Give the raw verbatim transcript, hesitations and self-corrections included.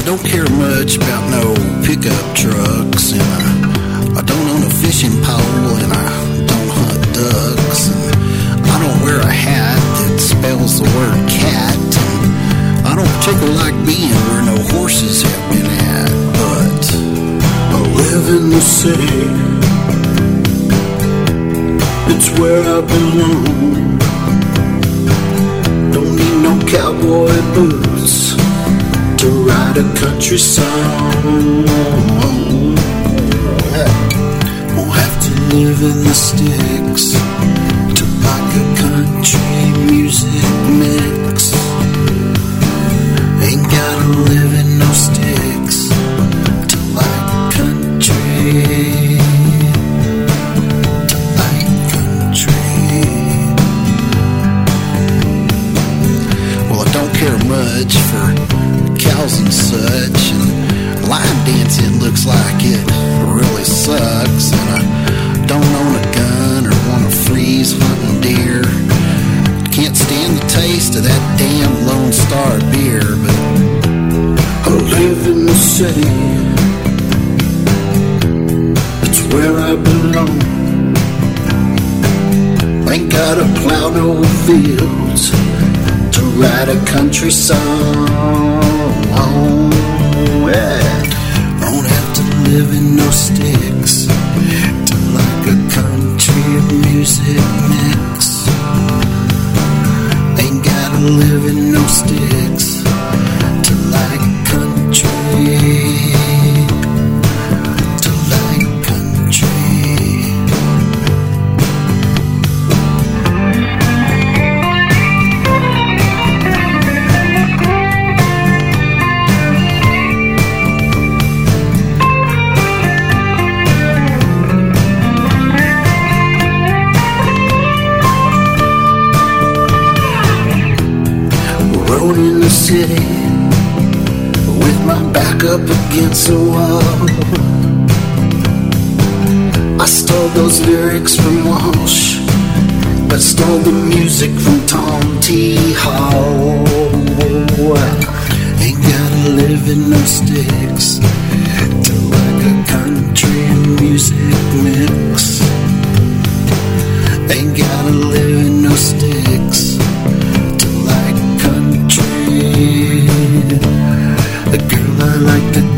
don't care much about no pickup trucks, and I, I don't own a fishing pole, and I don't hunt ducks, and I don't wear a hat that spells the word cat, and I don't particularly like being where no horses have been at, but I live in the city. It's where I belong. Don't need no cowboy boots to write a country song. Won't have to live in the sticks to like a country music mix. Ain't gotta live in no sticks to like country. To like country. Well, I don't care much for cows and such, and line dancing looks like it really sucks, and I don't own a gun or want to freeze hunting deer. Can't stand the taste of that damn Lone Star beer, but I live in the city. It's where I belong. Ain't gotta plow no fields to write a country song. Yeah. Don't have to live in no sticks to like a country music mix. Ain't gotta live in no sticks to like country. To like country. Rode in the city with my back up against the wall. I stole those lyrics from Walsh, but stole the music from Tom T. Hall. Ain't gotta live in no sticks to like a country music mix. Ain't gotta live in no sticks to like country. A girl I like to